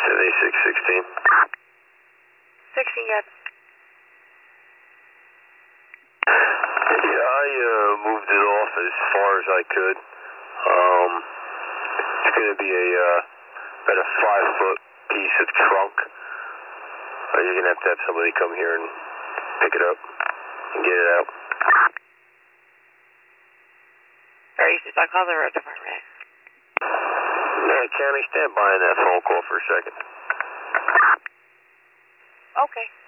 7616. 16, got Yeah, I moved it off as far as I could. It's going to be about a 5-foot piece of trunk. You're going to have somebody come here and pick it up and get it out. Alright, I'll call the road department. Yeah, County, stand by on that phone call for a second. Okay.